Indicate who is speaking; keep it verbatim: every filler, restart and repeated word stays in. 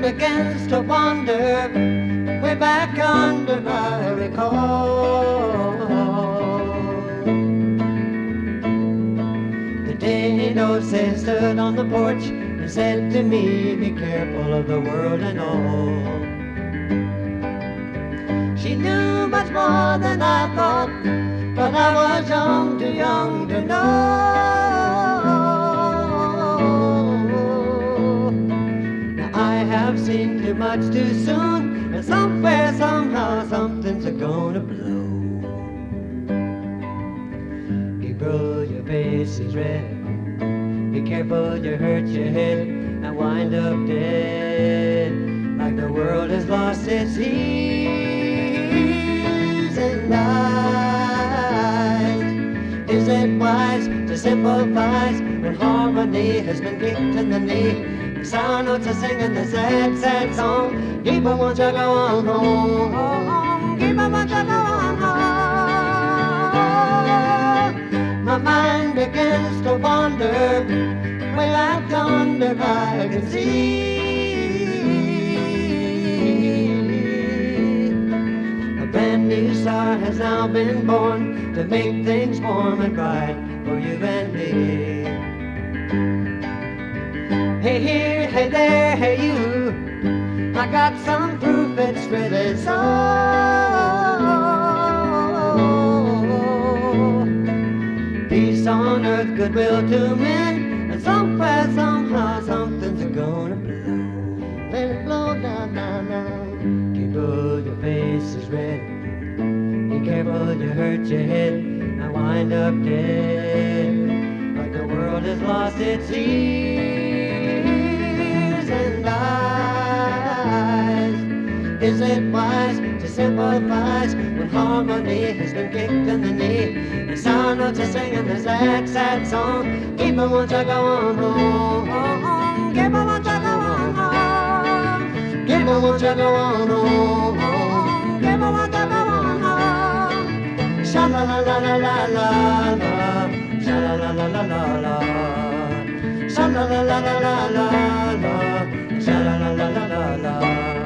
Speaker 1: begins to wander way back under my recall. The day those days stood on the porch and said to me, be careful of the world and all. She knew much more than I thought, but I was young, too young to know. Now I have seen too much too soon, and somewhere, somehow, something's a-gonna blow. People, your face is red. Be careful, you hurt your head and wind up dead, like the world has lost its heels and eyes. Is it wise to sympathize when harmony has been kicked in the knee? The sound notes are singing the sad, sad song. Keep on, won't you go on home? Keep on, won't you go on home? My mind begins to wander way out yonder, I can see a brand new star has now been born to make things warm and bright for you and me. Hey here, hey there, hey you, I got some proof it's really so. Peace on earth, goodwill to men, and somewhere, somehow, something's a-gonna blow. Let it blow down, down, down. People, your face is red. Be careful, you hurt your head and wind up dead, like the world has lost its ears and eyes. Is it wise to sympathize when harmony has been kicked in the knee? The sound notes are singing the sad, sad song. Keep on, won't you go on home? Keep on, won't you go on home? Keep on, won't you go on home? Keep on, won't you go on home? Sha la la la la la la la, sha la la la la la la, sha la la la la la la, sha la la la la la la.